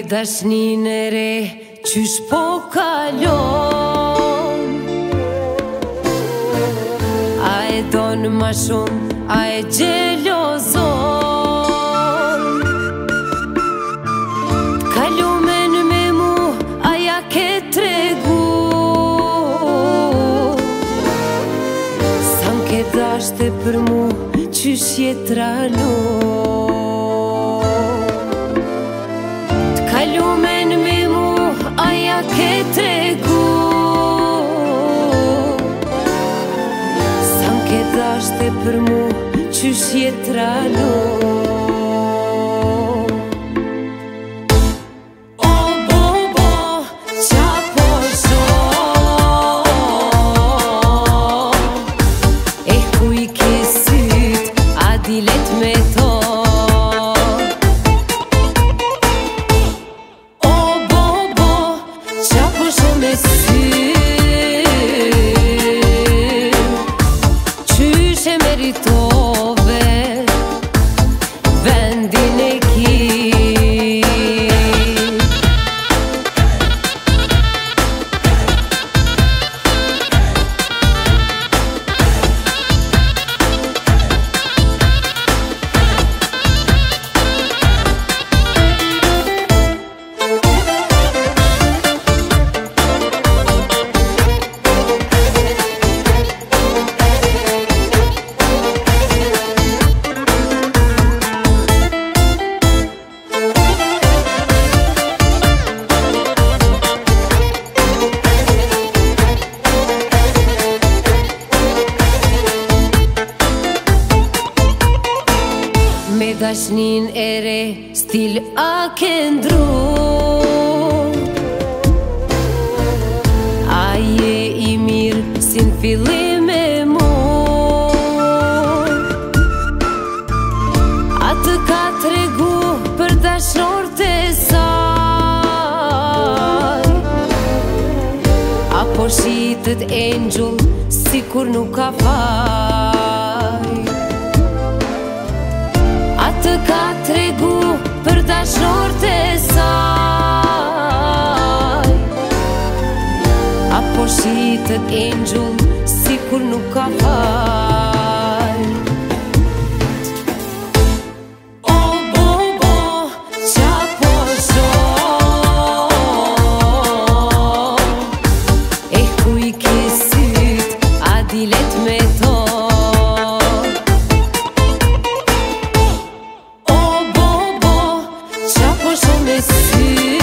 dashnin e re qysh po kalon. A e don ma shumë, a e gjelozon. T'kalumen me mu, a ja ke tregu. Sa m'ke dashte për mu, qysh je tralon. T'kalumen me mu, a ja ke tregu. Sa m'ke dashte për mu, qysh je tralon. Dilet me to O bobo, qa po shumë me sy Qysh e meritove vendin e ki. Me dashnin e re, stil a ke ndru. A je i mirë, si n'fillim e mu. A të ka tregu për dashnort e saj. Apo shitët angel, si kur nuk ka faj. A të ka tregu për dashnort e saj. Apo shitët angel, si kur nuk ka faj. O bobo, qa po shumë E ku i ke syt, a dilet me to me sy